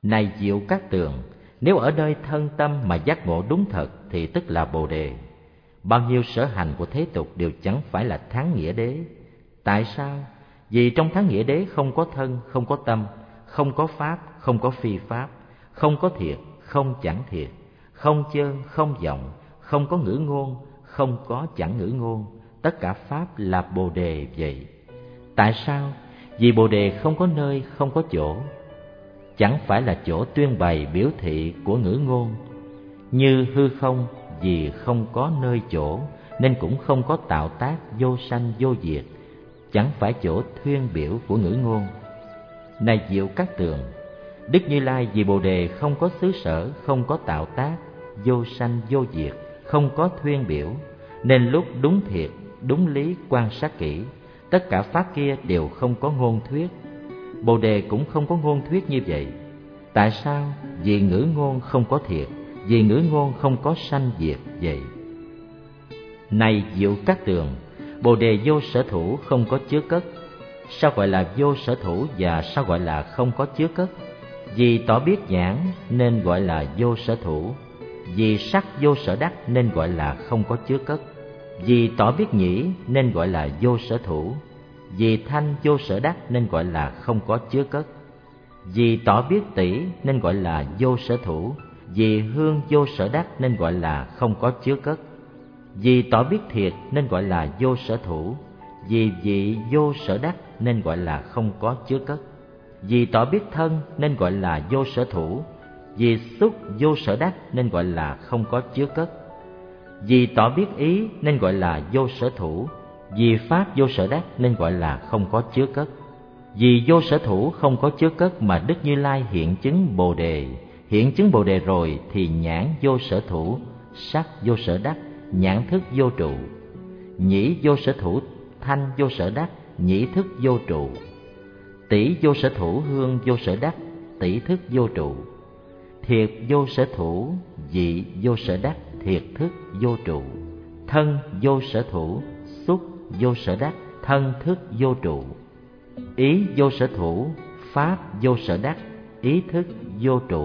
Này Diệu Cát Tường, nếu ở nơi thân tâm mà giác ngộ đúng thật thì tức là Bồ Đề. Bao nhiêu sở hành của thế tục đều chẳng phải là thắng nghĩa đế. Tại sao? Vì trong thắng nghĩa đế không có thân, không có tâm, không có pháp, không có phi pháp, không có thiệt, không chẳng thiệt, không chơn, không vọng, không có ngữ ngôn, không có chẳng ngữ ngôn. Tất cả pháp là Bồ Đề vậy. Tại sao? Vì Bồ Đề không có nơi, không có chỗ. Chẳng phải là chỗ tuyên bày biểu thị của ngữ ngôn. Như hư không, vì không có nơi chỗ nên cũng không có tạo tác vô sanh vô diệt, chẳng phải chỗ thuyên biểu của ngữ ngôn. Này Diệu Cát Tường, Đức Như Lai vì Bồ Đề không có xứ sở, không có tạo tác, vô sanh vô diệt, không có thuyên biểu, nên lúc đúng thiệt, đúng lý quan sát kỹ, tất cả pháp kia đều không có ngôn thuyết. Bồ Đề cũng không có ngôn thuyết như vậy. Tại sao? Vì ngữ ngôn không có thiệt, vì ngữ ngôn không có sanh diệt vậy. Này Diệu Cát Tường, Bồ Đề vô sở thủ, không có chứa cất. Sao gọi là vô sở thủ và sao gọi là không có chứa cất? Vì tỏ biết nhãn nên gọi là vô sở thủ, vì sắc vô sở đắc nên gọi là không có chứa cất, vì tỏ biết nhĩ nên gọi là vô sở thủ, vì thanh vô sở đắc nên gọi là không có chứa cất, vì tỏ biết tỷ nên gọi là vô sở thủ, vì hương vô sở đắc nên gọi là không có chứa cất, vì tỏ biết thiệt nên gọi là vô sở thủ, vì vị vô sở đắc nên gọi là không có chứa cất, vì tỏ biết thân nên gọi là vô sở thủ, vì xúc vô sở đắc nên gọi là không có chứa cất, vì tỏ biết ý nên gọi là vô sở thủ, vì pháp vô sở đắc nên gọi là không có chứa cất. Vì vô sở thủ không có chứa cất mà Đức Như Lai hiện chứng Bồ Đề. Hiện chứng Bồ Đề rồi thì nhãn vô sở thủ, sắc vô sở đắc, nhãn thức vô trụ, nhĩ vô sở thủ, thanh vô sở đắc, nhĩ thức vô trụ, tỷ vô sở thủ, hương vô sở đắc, tỷ thức vô trụ, thiệt vô sở thủ, vị vô sở đắc, thiệt thức vô trụ, thân vô sở thủ, xúc vô sở đắc, thân thức vô trụ, ý vô sở thủ, pháp vô sở đắc, ý thức vô trụ.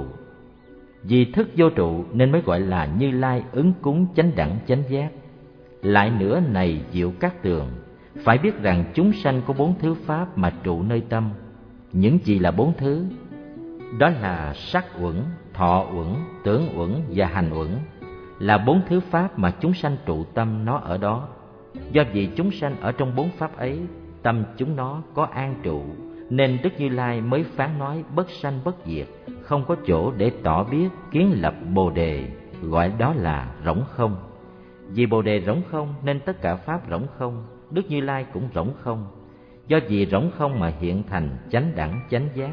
Vì thức vô trụ nên mới gọi là Như Lai ứng cúng chánh đẳng chánh giác. Lại nữa này Diệu Cát Tường, phải biết rằng chúng sanh có 4 thứ pháp mà trụ nơi tâm. Những gì là 4 thứ? Đó là sắc uẩn, thọ uẩn, tưởng uẩn và hành uẩn, là 4 thứ pháp mà chúng sanh trụ tâm nó ở đó. Do vì chúng sanh ở trong 4 pháp ấy, tâm chúng nó có an trụ, nên Đức Như Lai mới phán nói bất sanh bất diệt, không có chỗ để tỏ biết kiến lập Bồ Đề, gọi đó là rỗng không. Vì Bồ Đề rỗng không nên tất cả pháp rỗng không, Đức Như Lai cũng rỗng không. Do vì rỗng không mà hiện thành chánh đẳng chánh giác.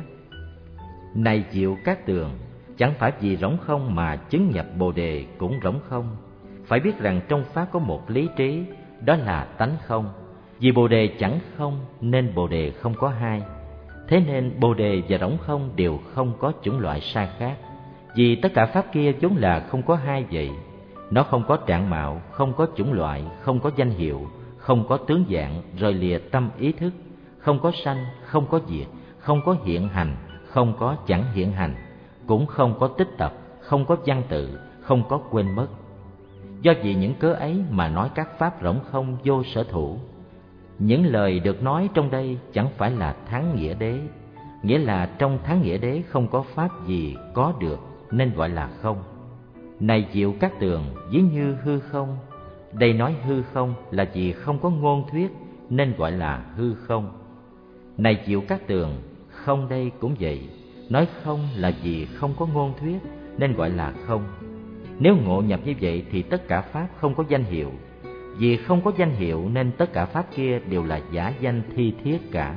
Này Diệu Cát Tường, chẳng phải vì rỗng không mà chứng nhập Bồ Đề cũng rỗng không. Phải biết rằng trong pháp có một lý trí, đó là tánh không. Vì Bồ Đề chẳng không nên Bồ Đề không có hai. Thế nên Bồ Đề và rỗng không đều không có chủng loại sai khác. Vì tất cả pháp kia vốn là không có hai vậy. Nó không có trạng mạo, không có chủng loại, không có danh hiệu, không có tướng dạng rời lìa tâm ý thức, không có sanh, không có diệt, không có hiện hành, không có chẳng hiện hành, cũng không có tích tập, không có văn tự, không có quên mất. Do vì những cớ ấy mà nói các pháp rỗng không vô sở thủ. Những lời được nói trong đây chẳng phải là thắng nghĩa đế, nghĩa là trong thắng nghĩa đế không có pháp gì có được nên gọi là không. Này Diệu Cát Tường, ví như hư không, đây nói hư không là vì không có ngôn thuyết nên gọi là hư không. Này Diệu Cát Tường, không đây cũng vậy, nói không là vì không có ngôn thuyết nên gọi là không. Nếu ngộ nhập như vậy thì tất cả pháp không có danh hiệu. Vì không có danh hiệu nên tất cả pháp kia đều là giả danh thi thiết cả.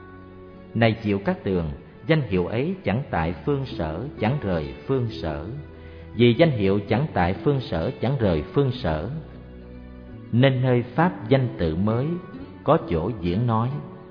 Này Diệu Cát Tường, danh hiệu ấy chẳng tại phương sở, chẳng rời phương sở. Vì danh hiệu chẳng tại phương sở, chẳng rời phương sở, nên nơi pháp danh tự mới có chỗ diễn nói.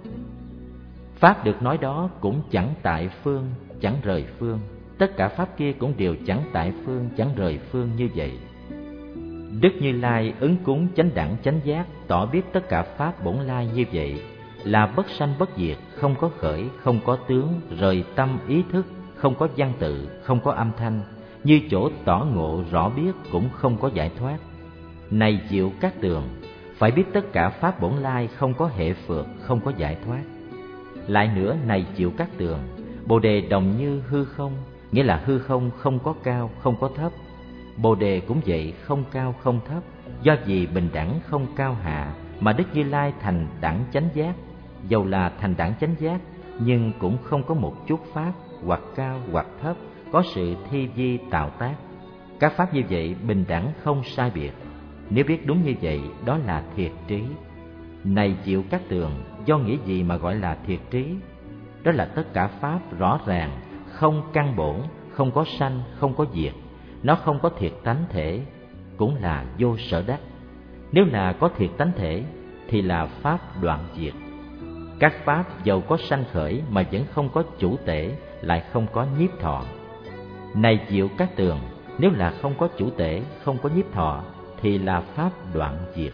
Pháp được nói đó cũng chẳng tại phương, chẳng rời phương. Tất cả pháp kia cũng đều chẳng tại phương, chẳng rời phương như vậy. Đức Như Lai ứng cúng chánh đẳng chánh giác, tỏ biết tất cả pháp bổn lai như vậy, là bất sanh bất diệt, không có khởi, không có tướng, rời tâm ý thức, không có văn tự, không có âm thanh, như chỗ tỏ ngộ rõ biết cũng không có giải thoát. Này Diệu Cát Tường, phải biết tất cả pháp bổn lai không có hệ phược, không có giải thoát. Lại nữa, này Diệu Cát Tường, Bồ đề đồng như hư không, nghĩa là hư không không có cao, không có thấp. Bồ đề cũng vậy, không cao không thấp, do vì bình đẳng không cao hạ mà Đức Như Lai thành đẳng chánh giác. Dầu là thành đẳng chánh giác, nhưng cũng không có một chút pháp hoặc cao hoặc thấp có sự thi vi tạo tác. Các pháp như vậy bình đẳng không sai biệt. Nếu biết đúng như vậy, đó là thiệt trí. Này Diệu Cát Tường, do nghĩa gì mà gọi là thiệt trí? Đó là tất cả pháp rõ ràng, không căn bổn, không có sanh, không có diệt. Nó không có thiệt tánh thể, cũng là vô sở đắc. Nếu là có thiệt tánh thể thì là pháp đoạn diệt. Các pháp dầu có sanh khởi mà vẫn không có chủ tể, lại không có nhiếp thọ. Này Diệu Cát Tường, nếu là không có chủ tể, không có nhiếp thọ thì là pháp đoạn diệt.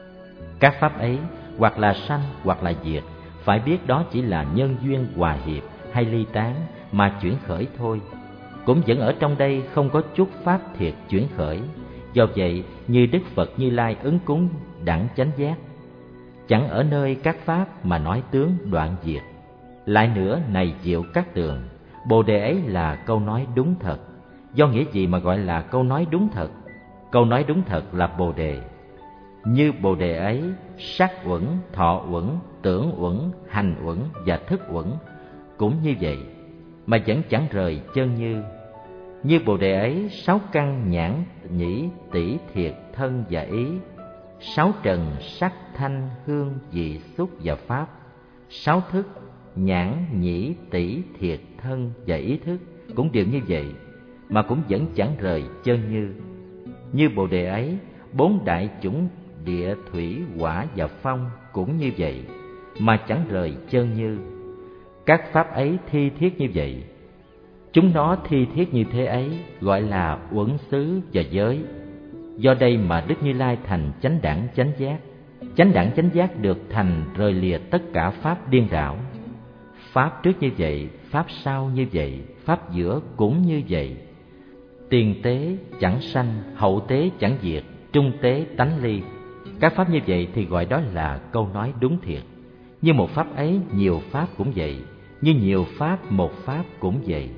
Các pháp ấy hoặc là sanh hoặc là diệt, phải biết đó chỉ là nhân duyên hòa hiệp hay ly tán mà chuyển khởi thôi. Cũng vẫn ở trong đây không có chút pháp thiệt chuyển khởi. Do vậy, như Đức Phật Như Lai ứng cúng đẳng chánh giác, chẳng ở nơi các pháp mà nói tướng đoạn diệt. Lại nữa, này Diệu Cát Tường, Bồ đề ấy là câu nói đúng thật. Do nghĩa gì mà gọi là câu nói đúng thật? Câu nói đúng thật là Bồ đề. Như Bồ đề ấy, sắc uẩn, thọ uẩn, tưởng uẩn, hành uẩn và thức uẩn cũng như vậy, mà vẫn chẳng rời chân như. Như Bồ đề ấy, sáu căn nhãn nhĩ tỷ thiệt thân và ý, sáu trần sắc thanh hương vị xúc và pháp, sáu thức nhãn nhĩ tỷ thiệt thân và ý thức cũng đều như vậy, mà cũng vẫn chẳng rời chân như. Như Bồ đề ấy, bốn đại chủng địa thủy hỏa và phong cũng như vậy, mà chẳng rời chân như. Các pháp ấy thi thiết như vậy, chúng nó thi thiết như thế ấy, gọi là uẩn xứ và giới. Do đây mà Đức Như Lai thành chánh đẳng chánh giác. Chánh đẳng chánh giác được thành rời lìa tất cả pháp điên đảo. Pháp trước như vậy, pháp sau như vậy, pháp giữa cũng như vậy. Tiền tế chẳng sanh, hậu tế chẳng diệt, trung tế tánh ly. Các pháp như vậy thì gọi đó là câu nói đúng thiệt. Như một pháp ấy, nhiều pháp cũng vậy. Như nhiều pháp, một pháp cũng vậy.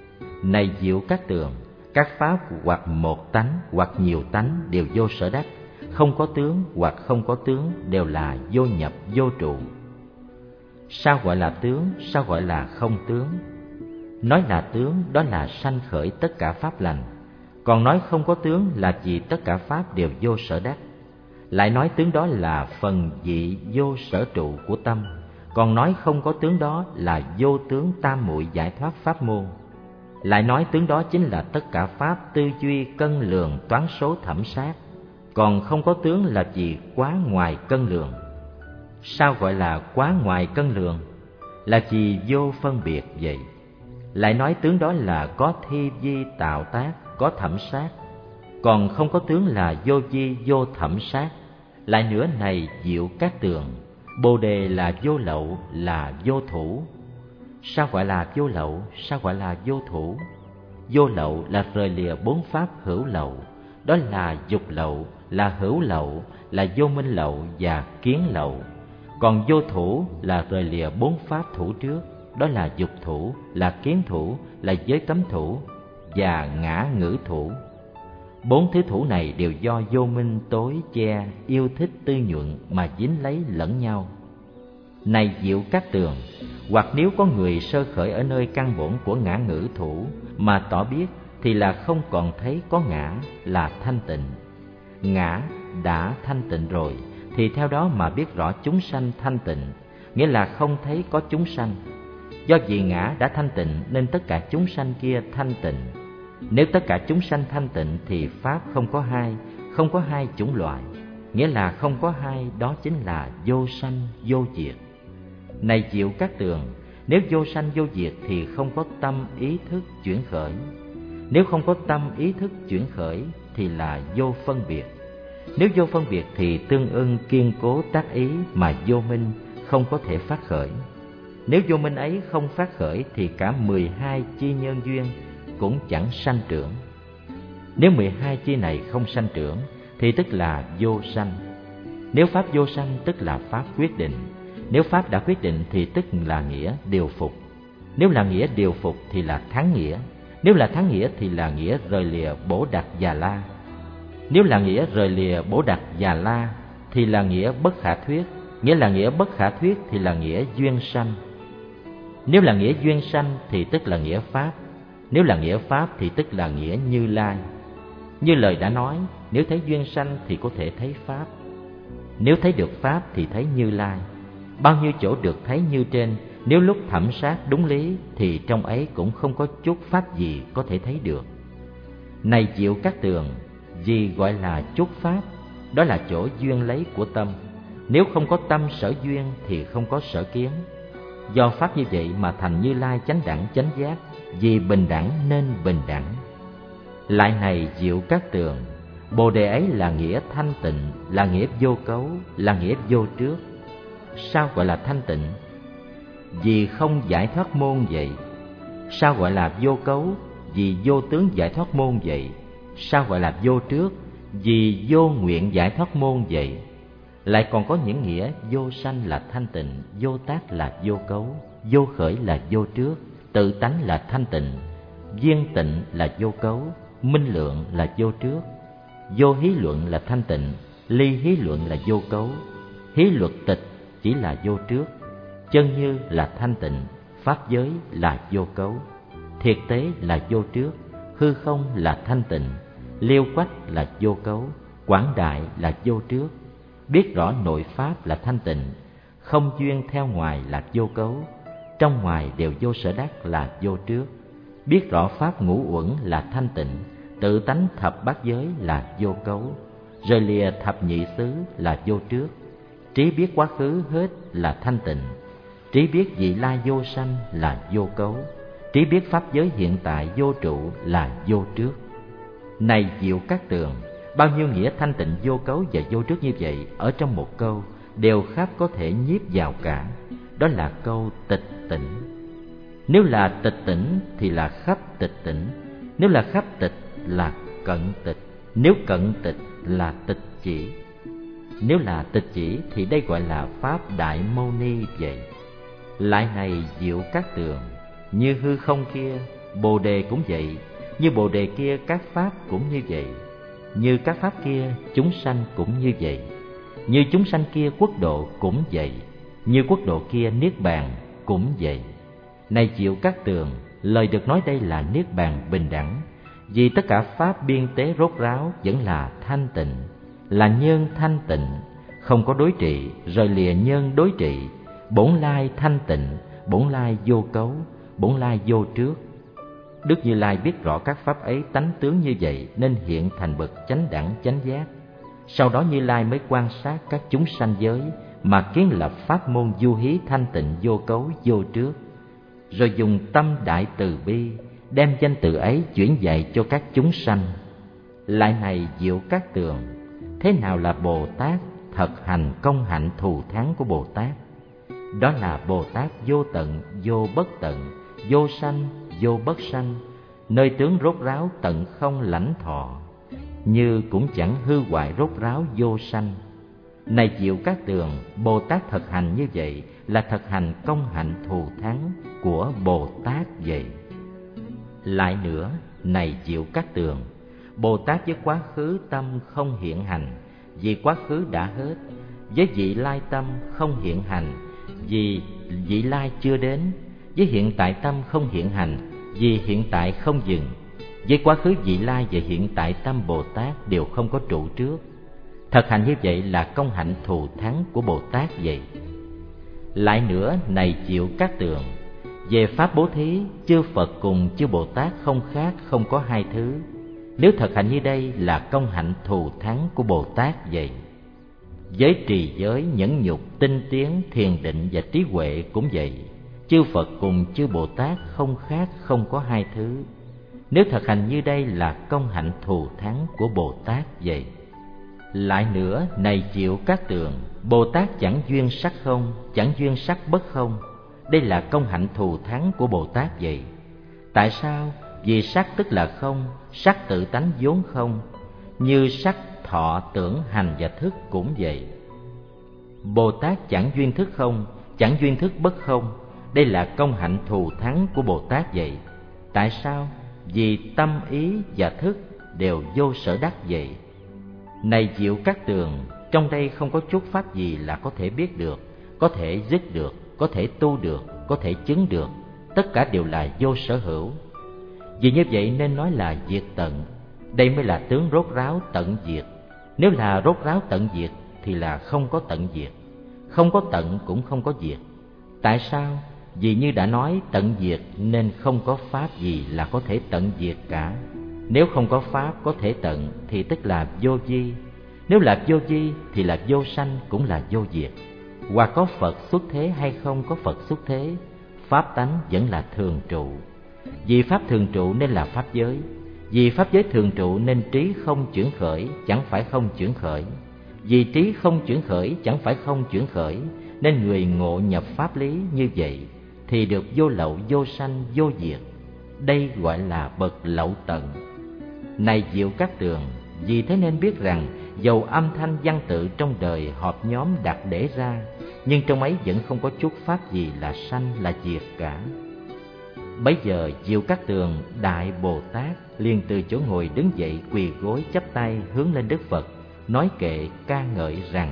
Này Diệu Cát Tường, các pháp hoặc một tánh hoặc nhiều tánh đều vô sở đắc, không có tướng hoặc không có tướng đều là vô nhập vô trụ. Sao gọi là tướng, sao gọi là không tướng? Nói là tướng đó là sanh khởi tất cả pháp lành, còn nói không có tướng là vì tất cả pháp đều vô sở đắc. Lại nói tướng đó là phần vị vô sở trụ của tâm, còn nói không có tướng đó là vô tướng tam muội giải thoát pháp môn. Lại nói tướng đó chính là tất cả pháp tư duy cân lường toán số thẩm sát, còn không có tướng là vì quá ngoài cân lường. Sao gọi là quá ngoài cân lường? Là vì vô phân biệt vậy. Lại nói tướng đó là có thi vi tạo tác, có thẩm sát, còn không có tướng là vô vi vô thẩm sát. Lại nữa, này Diệu Cát Tường, Bồ đề là vô lậu, là vô thủ. Sao gọi là vô lậu? Sao gọi là vô thủ? Vô lậu là rời lìa bốn pháp hữu lậu, đó là dục lậu, là hữu lậu, là vô minh lậu và kiến lậu. Còn vô thủ là rời lìa bốn pháp thủ trước, đó là dục thủ, là kiến thủ, là giới cấm thủ và ngã ngữ thủ. Bốn thứ thủ này đều do vô minh tối che, yêu thích tư nhuận mà dính lấy lẫn nhau. Này Diệu Cát Tường, hoặc nếu có người sơ khởi ở nơi căn bổn của ngã ngữ thủ mà tỏ biết, thì là không còn thấy có ngã, là thanh tịnh. Ngã đã thanh tịnh rồi thì theo đó mà biết rõ chúng sanh thanh tịnh, nghĩa là không thấy có chúng sanh. Do vì ngã đã thanh tịnh nên tất cả chúng sanh kia thanh tịnh. Nếu tất cả chúng sanh thanh tịnh thì pháp không có hai chủng loại, nghĩa là không có hai, đó chính là vô sanh vô diệt. Này Diệu Cát Tường, nếu vô sanh vô diệt thì không có tâm ý thức chuyển khởi. Nếu không có tâm ý thức chuyển khởi thì là vô phân biệt. Nếu vô phân biệt thì tương ưng kiên cố tác ý mà vô minh không có thể phát khởi. Nếu vô minh ấy không phát khởi thì cả 12 chi nhân duyên cũng chẳng sanh trưởng. Nếu 12 chi này không sanh trưởng thì tức là vô sanh. Nếu pháp vô sanh tức là pháp quyết định. Nếu pháp đã quyết định thì tức là nghĩa điều phục. Nếu là nghĩa điều phục thì là thắng nghĩa. Nếu là thắng nghĩa thì là nghĩa rời lìa Bổ Đạc Già La. Nếu là nghĩa rời lìa Bổ Đạc Già La thì là nghĩa bất khả thuyết. Nghĩa là nghĩa bất khả thuyết thì là nghĩa duyên sanh. Nếu là nghĩa duyên sanh thì tức là nghĩa pháp. Nếu là nghĩa pháp thì tức là nghĩa Như Lai. Như lời đã nói, nếu thấy duyên sanh thì có thể thấy pháp. Nếu thấy được pháp thì thấy Như Lai. Bao nhiêu chỗ được thấy như trên, nếu lúc thẩm sát đúng lý thì trong ấy cũng không có chút pháp gì có thể thấy được. Này Diệu Cát Tường, gì gọi là chút pháp? Đó là chỗ duyên lấy của tâm. Nếu không có tâm sở duyên thì không có sở kiến. Do pháp như vậy mà thành Như Lai chánh đẳng chánh giác, vì bình đẳng nên bình đẳng. Lại này Diệu Cát Tường, Bồ đề ấy là nghĩa thanh tịnh, là nghĩa vô cấu, là nghĩa vô trước. Sao gọi là thanh tịnh? Vì không giải thoát môn vậy. Sao gọi là vô cấu? Vì vô tướng giải thoát môn vậy. Sao gọi là vô trước? Vì vô nguyện giải thoát môn vậy. Lại còn có những nghĩa vô sanh là thanh tịnh, vô tác là vô cấu, vô khởi là vô trước, tự tánh là thanh tịnh, viên tịnh là vô cấu, minh lượng là vô trước, vô hí luận là thanh tịnh, ly hí luận là vô cấu, hí luật tịch chỉ là vô trước, chân như là thanh tịnh, pháp giới là vô cấu, thiệt tế là vô trước, hư không là thanh tịnh, liêu quách là vô cấu, quảng đại là vô trước. Biết rõ nội pháp là thanh tịnh, không duyên theo ngoài là vô cấu, trong ngoài đều vô sở đắc là vô trước. Biết rõ pháp ngũ uẩn là thanh tịnh, tự tánh thập bát giới là vô cấu, rời lìa thập nhị xứ là vô trước. Trí biết quá khứ hết là thanh tịnh, trí biết vị lai vô sanh là vô cấu, trí biết pháp giới hiện tại vô trụ là vô trước. Này Diệu Cát Tường, bao nhiêu nghĩa thanh tịnh vô cấu và vô trước như vậy ở trong một câu đều khắp có thể nhiếp vào cả. Đó là câu tịch tỉnh. Nếu là tịch tỉnh thì là khắp tịch tỉnh. Nếu là khắp tịch là cận tịch. Nếu cận tịch là tịch chỉ. Nếu là tịch chỉ thì đây gọi là pháp Đại Mâu Ni vậy. Lại này Diệu Cát Tường, như hư không kia Bồ đề cũng vậy, như Bồ đề kia các pháp cũng như vậy, như các pháp kia chúng sanh cũng như vậy, như chúng sanh kia quốc độ cũng vậy, như quốc độ kia niết bàn cũng vậy. Này Diệu Cát Tường, lời được nói đây là niết bàn bình đẳng, vì tất cả pháp biên tế rốt ráo vẫn là thanh tịnh, là nhân thanh tịnh, không có đối trị, rời lìa nhân đối trị, bổn lai thanh tịnh, bổn lai vô cấu, bổn lai vô trước. Đức Như Lai biết rõ các pháp ấy tánh tướng như vậy nên hiện thành bậc chánh đẳng chánh giác. Sau đó Như Lai mới quan sát các chúng sanh giới mà kiến lập pháp môn du hí thanh tịnh vô cấu vô trước, rồi dùng tâm đại từ bi đem danh từ ấy chuyển dạy cho các chúng sanh. Lại này Diệu Cát Tường, thế nào là Bồ Tát thật hành công hạnh thù thắng của Bồ Tát? Đó là Bồ Tát vô tận, vô bất tận, vô sanh, vô bất sanh, nơi tướng rốt ráo tận không lãnh thọ, như cũng chẳng hư hoại rốt ráo vô sanh. Này Diệu Cát Tường, Bồ Tát thực hành như vậy là thực hành công hạnh thù thắng của Bồ Tát vậy. Lại nữa, này Diệu Cát Tường, Bồ Tát với quá khứ tâm không hiện hành, vì quá khứ đã hết, với vị lai tâm không hiện hành, vì vị lai chưa đến, với hiện tại tâm không hiện hành, vì hiện tại không dừng, với quá khứ vị lai và hiện tại tâm Bồ Tát đều không có trụ trước. Thực hành như vậy là công hạnh thù thắng của Bồ Tát vậy. Lại nữa, này Diệu Cát Tường, về pháp bố thí, chư Phật cùng chư Bồ Tát không khác, không có hai thứ. Nếu thực hành như đây là công hạnh thù thắng của Bồ Tát vậy. Giới trì giới, nhẫn nhục, tinh tiến, thiền định và trí huệ cũng vậy. Chư Phật cùng chư Bồ Tát không khác, không có hai thứ. Nếu thực hành như đây là công hạnh thù thắng của Bồ Tát vậy. Lại nữa, này Diệu Cát Tường, Bồ Tát chẳng duyên sắc không, chẳng duyên sắc bất không, đây là công hạnh thù thắng của Bồ Tát vậy. Tại sao? Vì sắc tức là không, sắc tự tánh vốn không, như sắc, thọ, tưởng, hành và thức cũng vậy. Bồ Tát chẳng duyên thức không, chẳng duyên thức bất không, đây là công hạnh thù thắng của Bồ Tát vậy. Tại sao? Vì tâm ý và thức đều vô sở đắc vậy. Này Diệu Cát Tường, trong đây không có chút pháp gì là có thể biết được, có thể dứt được, có thể tu được, có thể chứng được, tất cả đều là vô sở hữu. Vì như vậy nên nói là diệt tận, đây mới là tướng rốt ráo tận diệt. Nếu là rốt ráo tận diệt thì là không có tận diệt, không có tận cũng không có diệt. Tại sao? Vì như đã nói tận diệt nên không có pháp gì là có thể tận diệt cả. Nếu không có pháp có thể tận thì tức là vô vi. Nếu là vô vi thì là vô sanh cũng là vô diệt. Hoặc có Phật xuất thế hay không có Phật xuất thế, pháp tánh vẫn là thường trụ. Vì pháp thường trụ nên là pháp giới. Vì pháp giới thường trụ nên trí không chuyển khởi, chẳng phải không chuyển khởi. Vì trí không chuyển khởi, chẳng phải không chuyển khởi, nên người ngộ nhập pháp lý như vậy thì được vô lậu, vô sanh, vô diệt. Đây gọi là bậc lậu tận. Này Diệu Cát Tường, vì thế nên biết rằng dầu âm thanh văn tự trong đời họp nhóm đặt để ra, nhưng trong ấy vẫn không có chút pháp gì là sanh là diệt cả. Bấy giờ Diệu Cát Tường Đại Bồ Tát liền từ chỗ ngồi đứng dậy, quỳ gối chắp tay hướng lên Đức Phật, nói kệ ca ngợi rằng: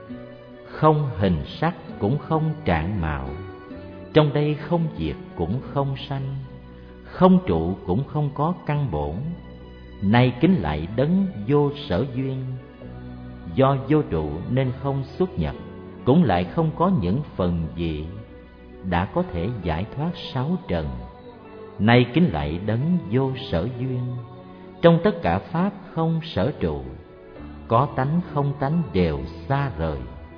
không hình sắc cũng không trạng mạo, trong đây không diệt cũng không sanh, không trụ cũng không có căn bổn. Nay kính lạy đấng vô sở duyên, do vô trụ nên không xuất nhập, cũng lại không có những phần gì, đã có thể giải thoát sáu trần. Nay kính lạy đấng vô sở duyên, trong tất cả pháp không sở trụ, có tánh không tánh đều xa rời,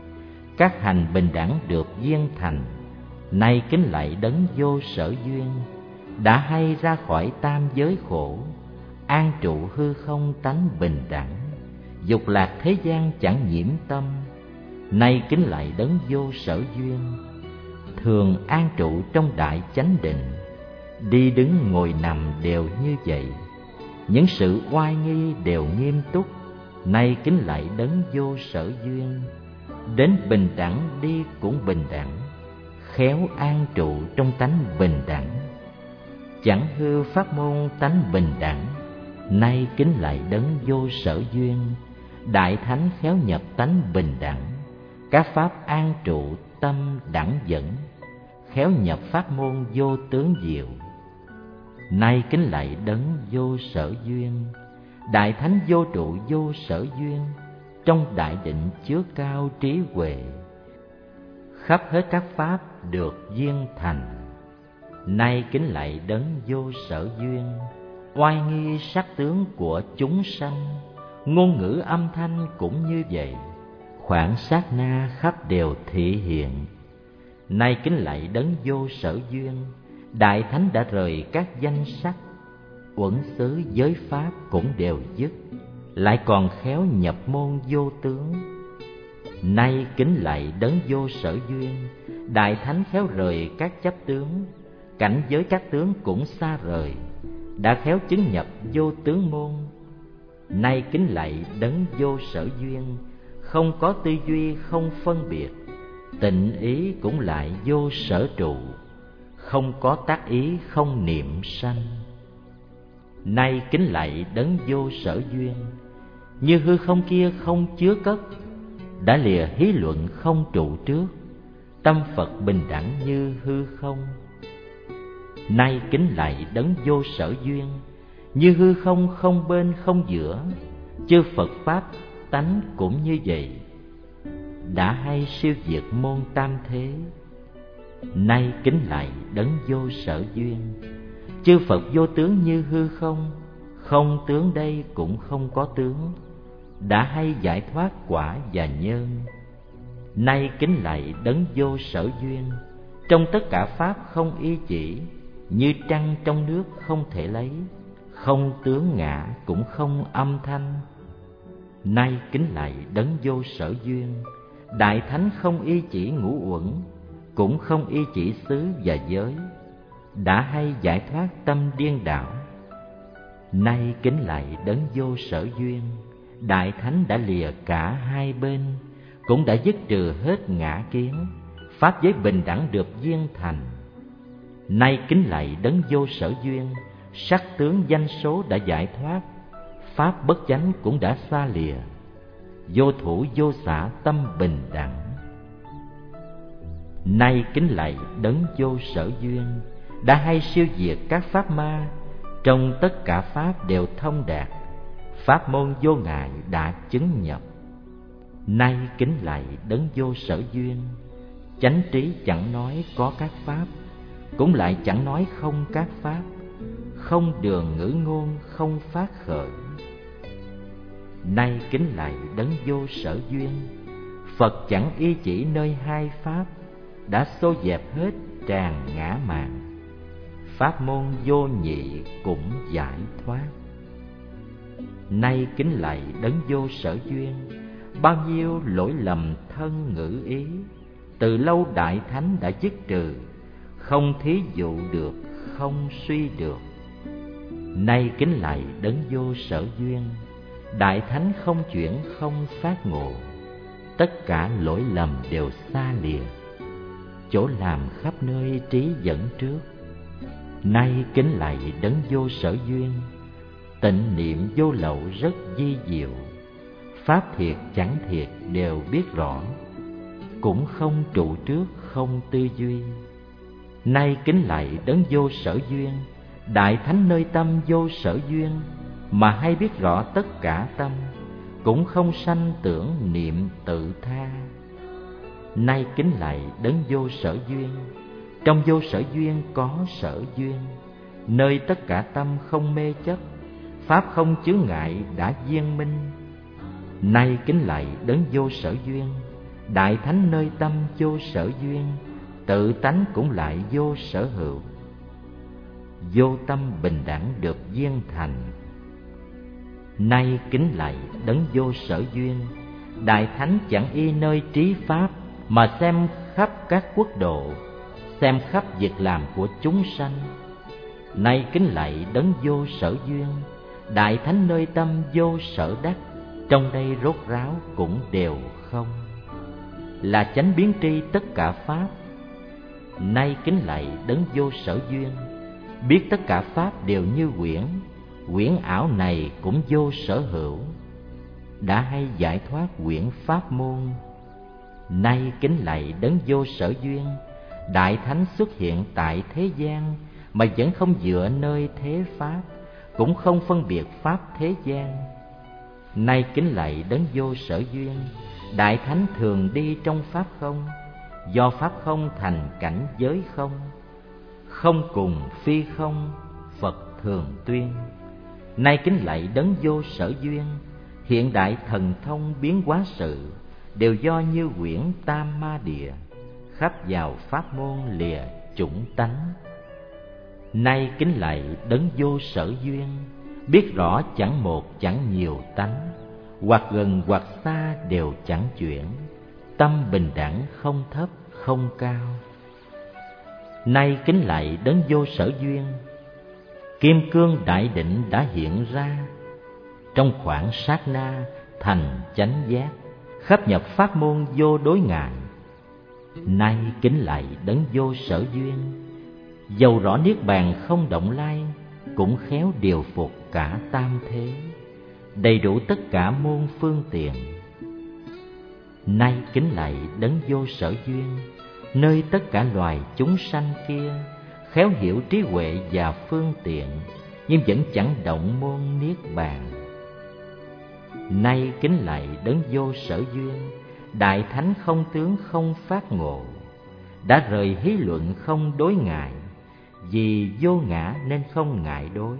các hành bình đẳng được viên thành. Nay kính lạy đấng vô sở duyên, đã hay ra khỏi tam giới khổ, an trụ hư không tánh bình đẳng, dục lạc thế gian chẳng nhiễm tâm. Nay kính lạy đấng vô sở duyên, thường an trụ trong đại chánh định, đi đứng ngồi nằm đều như vậy, những sự oai nghi đều nghiêm túc. Nay kính lạy đấng vô sở duyên, đến bình đẳng đi cũng bình đẳng, khéo an trụ trong tánh bình đẳng, chẳng hư pháp môn tánh bình đẳng. Nay kính lạy đấng vô sở duyên, đại thánh khéo nhập tánh bình đẳng, các pháp an trụ tâm đẳng dẫn, khéo nhập pháp môn vô tướng diệu. Nay kính lạy đấng vô sở duyên, đại thánh vô trụ vô sở duyên, trong đại định chứa cao trí huệ, khắp hết các pháp được viên thành. Nay kính lạy đấng vô sở duyên, oai nghi sắc tướng của chúng sanh, ngôn ngữ âm thanh cũng như vậy, khoảng sát na khắp đều thị hiện. Nay kính lạy đấng vô sở duyên, đại thánh đã rời các danh sắc, uẩn xứ giới pháp cũng đều dứt, lại còn khéo nhập môn vô tướng. Nay kính lạy đấng vô sở duyên, đại thánh khéo rời các chấp tướng, cảnh giới các tướng cũng xa rời, đã khéo chứng nhập vô tướng môn. Nay kính lạy đấng vô sở duyên, không có tư duy không phân biệt, tịnh ý cũng lại vô sở trụ, không có tác ý không niệm sanh. Nay kính lạy đấng vô sở duyên, như hư không kia không chứa cất, đã lìa hí luận không trụ trước, tâm Phật bình đẳng như hư không. Nay kính lạy đấng vô sở duyên, như hư không không bên không giữa, chư Phật Pháp tánh cũng như vậy, đã hay siêu diệt môn tam thế. Nay kính lạy đấng vô sở duyên, chư Phật vô tướng như hư không, không tướng đây cũng không có tướng, đã hay giải thoát quả và nhân. Nay kính lạy đấng vô sở duyên, trong tất cả pháp không y chỉ, như trăng trong nước không thể lấy, không tướng ngã cũng không âm thanh. Nay kính lạy đấng vô sở duyên, đại thánh không y chỉ ngũ uẩn, cũng không y chỉ xứ và giới, đã hay giải thoát tâm điên đảo. Nay kính lạy đấng vô sở duyên, Đại Thánh đã lìa cả hai bên, cũng đã dứt trừ hết ngã kiến, pháp giới bình đẳng được viên thành. Nay kính lạy đấng vô sở duyên, sắc tướng danh số đã giải thoát, pháp bất chánh cũng đã xa lìa, vô thủ vô xả tâm bình đẳng. Nay kính lạy đấng vô sở duyên, đã hay siêu diệt các pháp ma, trong tất cả pháp đều thông đạt, pháp môn vô ngại đã chứng nhập. Nay kính lạy đấng vô sở duyên, chánh trí chẳng nói có các pháp, cũng lại chẳng nói không các pháp, không đường ngữ ngôn không phát khởi. Nay kính lạy đấng vô sở duyên, Phật chẳng y chỉ nơi hai pháp, đã xô dẹp hết tràn ngã mạn, pháp môn vô nhị cũng giải thoát. Nay kính lạy đấng vô sở duyên, bao nhiêu lỗi lầm thân ngữ ý, từ lâu Đại Thánh đã dứt trừ, không thí dụ được, không suy được. Nay kính lạy đấng vô sở duyên, Đại Thánh không chuyển không phát ngộ, tất cả lỗi lầm đều xa lìa, chỗ làm khắp nơi trí dẫn trước. Nay kính lạy đấng vô sở duyên, tịnh niệm vô lậu rất vi diệu, pháp thiệt chẳng thiệt đều biết rõ, cũng không trụ trước không tư duy. Nay kính lạy đấng vô sở duyên, Đại Thánh nơi tâm vô sở duyên, mà hay biết rõ tất cả tâm, cũng không sanh tưởng niệm tự tha. Nay kính lạy đấng vô sở duyên, trong vô sở duyên có sở duyên, nơi tất cả tâm không mê chấp, pháp không chướng ngại đã viên minh. Nay kính lạy đấng vô sở duyên, Đại Thánh nơi tâm vô sở duyên, tự tánh cũng lại vô sở hữu, vô tâm bình đẳng được viên thành. Nay kính lạy đấng vô sở duyên, Đại Thánh chẳng y nơi trí pháp, mà xem khắp các quốc độ, xem khắp việc làm của chúng sanh. Nay kính lạy đấng vô sở duyên, Đại Thánh nơi tâm vô sở đắc, trong đây rốt ráo cũng đều không, là chánh biến tri tất cả pháp. Nay kính lạy đấng vô sở duyên, biết tất cả pháp đều như quyển, quyển ảo này cũng vô sở hữu, đã hay giải thoát quyển pháp môn. Nay kính lạy đấng vô sở duyên, Đại Thánh xuất hiện tại thế gian, mà vẫn không dựa nơi thế pháp, cũng không phân biệt pháp thế gian. Nay kính lạy đấng vô sở duyên, Đại Thánh thường đi trong pháp không, do pháp không thành cảnh giới không, không cùng phi không, Phật thường tuyên. Nay kính lạy đấng vô sở duyên, hiện đại thần thông biến hóa sự, đều do như quyển tam ma địa, khắp vào pháp môn lìa chủng tánh. Nay kính lạy đấng vô sở duyên, biết rõ chẳng một chẳng nhiều tánh, hoặc gần hoặc xa đều chẳng chuyển, tâm bình đẳng không thấp không cao. Nay kính lạy đấng vô sở duyên, kim cương đại định đã hiện ra, trong khoảng sát na thành chánh giác, khắp nhập pháp môn vô đối ngại. Nay kính lạy đấng vô sở duyên, dầu rõ niết bàn không động lai, cũng khéo điều phục cả tam thế, đầy đủ tất cả môn phương tiện. Nay kính lạy đấng vô sở duyên, nơi tất cả loài chúng sanh kia, khéo hiểu trí huệ và phương tiện, nhưng vẫn chẳng động môn niết bàn. Nay kính lạy đấng vô sở duyên, Đại Thánh không tướng không phát ngộ, đã rời hí luận không đối ngại, vì vô ngã nên không ngại đối.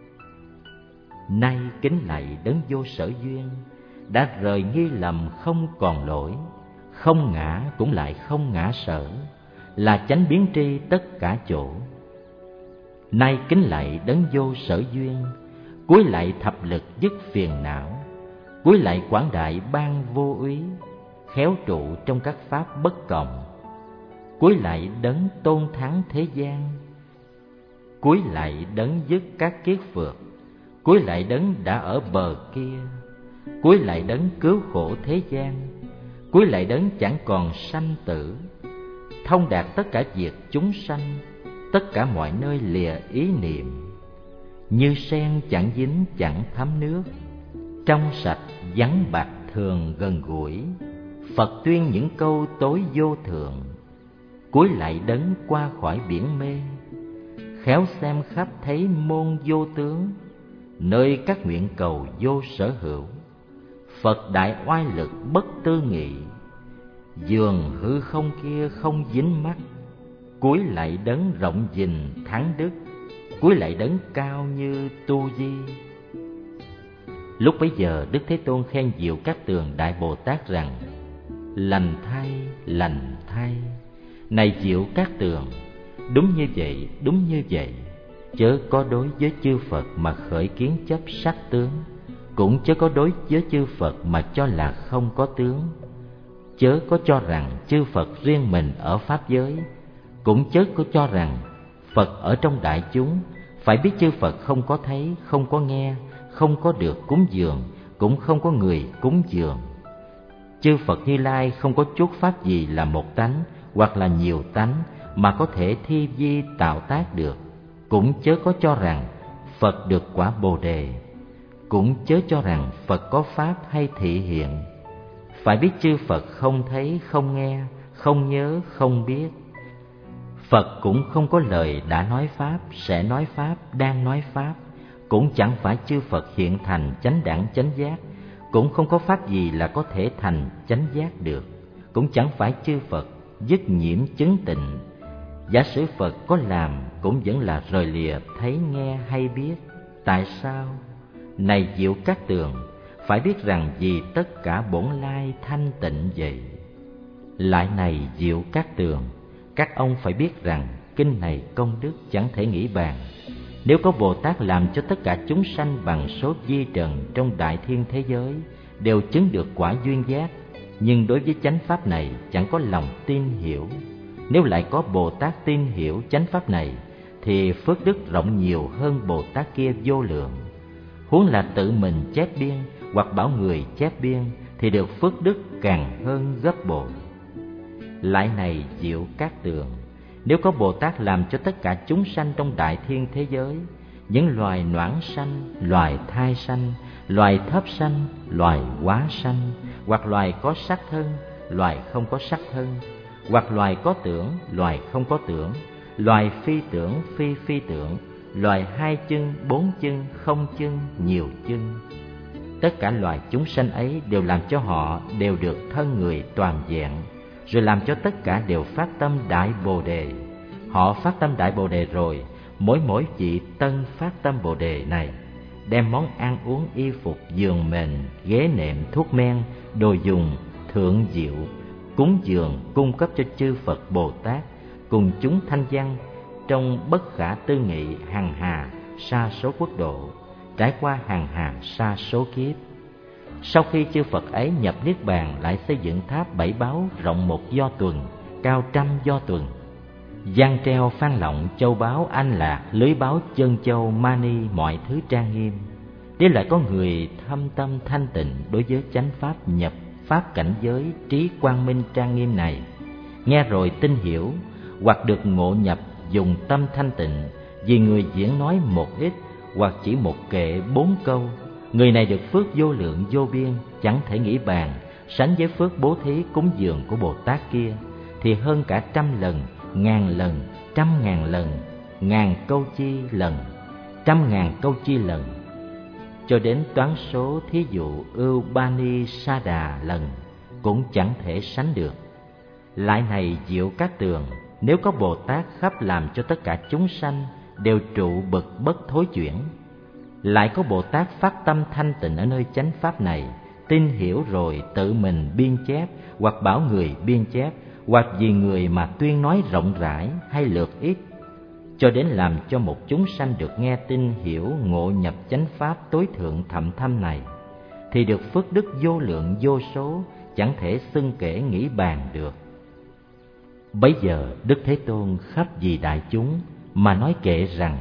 Nay kính lạy đấng vô sở duyên, đã rời nghi lầm không còn lỗi, không ngã cũng lại không ngã sở, là chánh biến tri tất cả chỗ. Nay kính lạy đấng vô sở duyên, cúi lạy thập lực dứt phiền não, cúi lạy quảng đại ban vô úy, khéo trụ trong các pháp bất cộng. cúi lạy đấng tôn thắng thế gian, cúi lạy đấng dứt các kiết phược, cúi lạy đấng đã ở bờ kia, cúi lạy đấng cứu khổ thế gian, cúi lạy đấng chẳng còn sanh tử, thông đạt tất cả việc chúng sanh, tất cả mọi nơi lìa ý niệm. Như sen chẳng dính chẳng thấm nước, trong sạch vắng bạc thường gần gũi, Phật tuyên những câu tối vô thượng, cúi lạy đấng qua khỏi biển mê, khéo xem khắp thấy môn vô tướng, nơi các nguyện cầu vô sở hữu. Phật đại oai lực bất tư nghị, giường hư không kia không dính mắt, cúi lạy đấng rộng dình thắng đức, cúi lạy đấng cao như Tu Di. Lúc bấy giờ Đức Thế Tôn khen Diệu Cát Tường Đại Bồ Tát rằng: lành thay, này Diệu Cát Tường, đúng như vậy, chớ có đối với chư Phật mà khởi kiến chấp sắc tướng, cũng chớ có đối với chư Phật mà cho là không có tướng. Chớ có cho rằng chư Phật riêng mình ở pháp giới, cũng chớ có cho rằng Phật ở trong đại chúng. Phải biết chư Phật không có thấy, không có nghe, không có được cúng dường, cũng không có người cúng dường. Chư Phật Như Lai không có chút pháp gì là một tánh hoặc là nhiều tánh mà có thể thi vi tạo tác được. Cũng chớ có cho rằng Phật được quả Bồ Đề, cũng chớ cho rằng Phật có pháp hay thị hiện. Phải biết chư Phật không thấy, không nghe, không nhớ, không biết. Phật cũng không có lời đã nói pháp, sẽ nói pháp, đang nói pháp. Cũng chẳng phải chư Phật hiện thành chánh đẳng chánh giác, cũng không có pháp gì là có thể thành chánh giác được. Cũng chẳng phải chư Phật dứt nhiễm chứng tịnh. Giả sử Phật có làm cũng vẫn là rời lìa thấy nghe hay biết. Tại sao? Này Diệu Cát Tường, phải biết rằng vì tất cả bổn lai thanh tịnh vậy. Lại này Diệu Cát Tường, các ông phải biết rằng kinh này công đức chẳng thể nghĩ bàn. Nếu có Bồ Tát làm cho tất cả chúng sanh bằng số vi trần trong đại thiên thế giới đều chứng được quả duyên giác, nhưng đối với chánh pháp này chẳng có lòng tin hiểu. Nếu lại có Bồ Tát tin hiểu chánh pháp này thì phước đức rộng nhiều hơn Bồ Tát kia vô lượng. Huống là tự mình chép biên hoặc bảo người chép biên thì được phước đức càng hơn gấp bội. Lại này Diệu Cát Tường, nếu có Bồ Tát làm cho tất cả chúng sanh trong đại thiên thế giới, những loài noãn sanh, loài thai sanh, loài thấp sanh, loài hóa sanh, hoặc loài có sắc thân, loài không có sắc thân, hoặc loài có tưởng, loài không có tưởng, loài phi tưởng, phi tưởng, loài hai chân, bốn chân, không chân, nhiều chân. Tất cả loài chúng sanh ấy đều làm cho họ đều được thân người toàn vẹn, rồi làm cho tất cả đều phát tâm Đại Bồ Đề. Họ phát tâm Đại Bồ Đề rồi, mỗi vị tân phát tâm Bồ Đề này, đem món ăn uống y phục, giường mền, ghế nệm, thuốc men, đồ dùng, thượng diệu, cúng dường, cung cấp cho chư Phật Bồ Tát, cùng chúng thanh văn, trong bất khả tư nghị hằng hà sa số quốc độ, trải qua hằng hà sa số kiếp. Sau khi chư Phật ấy nhập Niết Bàn, lại xây dựng tháp bảy báu rộng 1 do tuần, cao 100 do tuần, giăng treo phan lọng, châu báu, anh lạc, lưới báo, chân châu, mani, mọi thứ trang nghiêm. Nếu lại có người thâm tâm thanh tịnh đối với chánh pháp, nhập pháp cảnh giới trí quang minh trang nghiêm này, nghe rồi tin hiểu, hoặc được ngộ nhập dùng tâm thanh tịnh, vì người diễn nói một ít hoặc chỉ một kệ 4 câu, người này được phước vô lượng vô biên, chẳng thể nghĩ bàn. Sánh với phước bố thí cúng dường của Bồ Tát kia thì hơn cả 100 lần, 1000 lần, 100.000 lần, 1000 câu chi lần, 100.000 câu chi lần, cho đến toán số thí dụ ưu bani sa đà lần cũng chẳng thể sánh được. Lại này Diệu Cát Tường, nếu có Bồ Tát khắp làm cho tất cả chúng sanh đều trụ bậc bất thối chuyển, lại có Bồ Tát phát tâm thanh tịnh ở nơi chánh pháp này, tin hiểu rồi tự mình biên chép, hoặc bảo người biên chép, hoặc vì người mà tuyên nói rộng rãi hay lược ít, cho đến làm cho một chúng sanh được nghe tin hiểu, ngộ nhập chánh pháp tối thượng thậm thâm này, thì được phước đức vô lượng vô số, chẳng thể xưng kể nghĩ bàn được. Bấy giờ Đức Thế Tôn khắp vì đại chúng mà nói kệ rằng: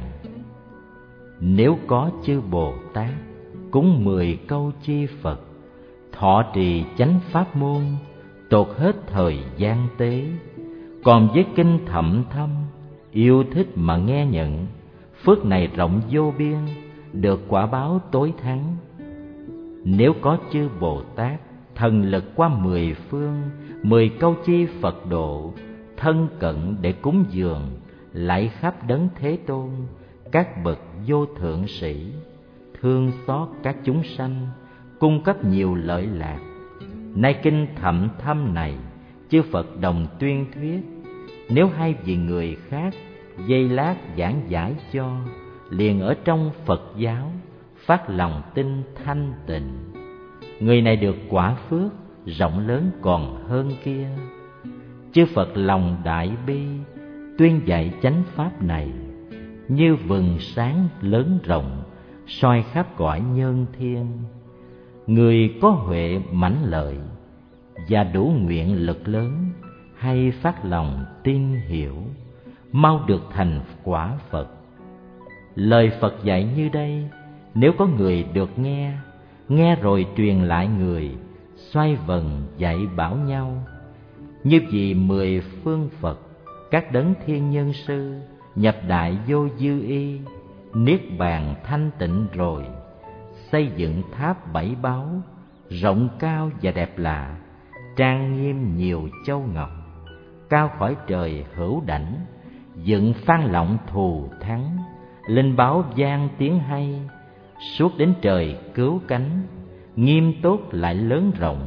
nếu có chư Bồ Tát cúng 10 câu chi Phật, thọ trì chánh pháp môn, tột hết thời gian tế, còn với kinh thậm thâm, yêu thích mà nghe nhận, phước này rộng vô biên, được quả báo tối thắng. Nếu có chư Bồ Tát thần lực qua 10 phương, 10 câu chi Phật độ, thân cận để cúng dường, lạy khắp đấng Thế Tôn, các bậc vô thượng sĩ, thương xót các chúng sanh, cung cấp nhiều lợi lạc. Nay kinh thậm thâm này, chư Phật đồng tuyên thuyết, nếu hay vì người khác, giây lát giảng giải cho, liền ở trong Phật giáo, phát lòng tin thanh tịnh. Người này được quả phước rộng lớn còn hơn kia. Chư Phật lòng đại bi, tuyên dạy chánh pháp này, như vầng sáng lớn rộng, soi khắp cõi nhân thiên. Người có huệ mãnh lợi và đủ nguyện lực lớn, hay phát lòng tin hiểu, mau được thành quả Phật. Lời Phật dạy như đây, nếu có người được nghe, nghe rồi truyền lại người, xoay vần dạy bảo nhau. Như vì 10 phương Phật, các đấng thiên nhân sư, nhập đại vô dư y, niết bàn thanh tịnh rồi, xây dựng tháp 7 báu, rộng cao và đẹp lạ, trang nghiêm nhiều châu ngọc, cao khỏi trời hữu đảnh, dựng phan lọng thù thắng, linh báo vang tiếng hay, suốt đến trời cứu cánh, nghiêm tốt lại lớn rộng.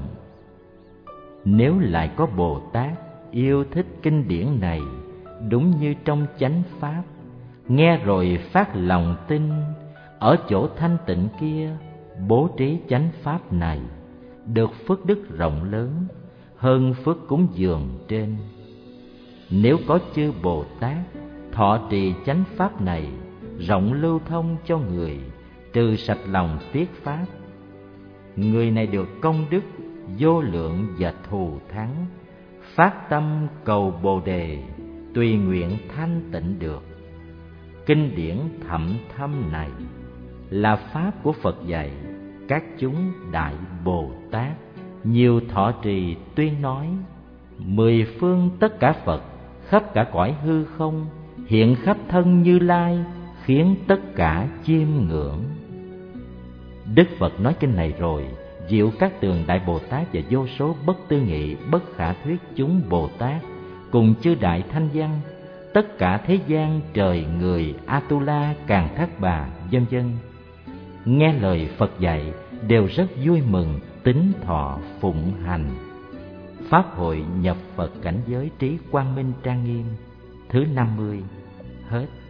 Nếu lại có Bồ Tát yêu thích kinh điển này, đúng như trong chánh pháp, nghe rồi phát lòng tin, ở chỗ thanh tịnh kia bố trí chánh pháp này, được phước đức rộng lớn hơn phước cúng dường trên. Nếu có chư Bồ Tát thọ trì chánh pháp này, rộng lưu thông cho người, trừ sạch lòng tiếc pháp, người này được công đức vô lượng và thù thắng, phát tâm cầu Bồ đề, tùy nguyện thanh tịnh được. Kinh điển thậm thâm này là pháp của Phật dạy các chúng đại Bồ Tát, nhiều thọ trì tuyên nói. 10 phương tất cả Phật, khắp cả cõi hư không, hiện khắp thân Như Lai, khiến tất cả chiêm ngưỡng. Đức Phật nói kinh này rồi, diệu các tường đại Bồ Tát và vô số bất tư nghị, bất khả thuyết chúng Bồ Tát, cùng chư đại thanh văn, tất cả thế gian trời người, Atula, Càn Thác Bà, vân vân, nghe lời Phật dạy đều rất vui mừng, tín thọ phụng hành. Pháp hội nhập Phật cảnh giới trí quang minh trang nghiêm thứ 50 hết.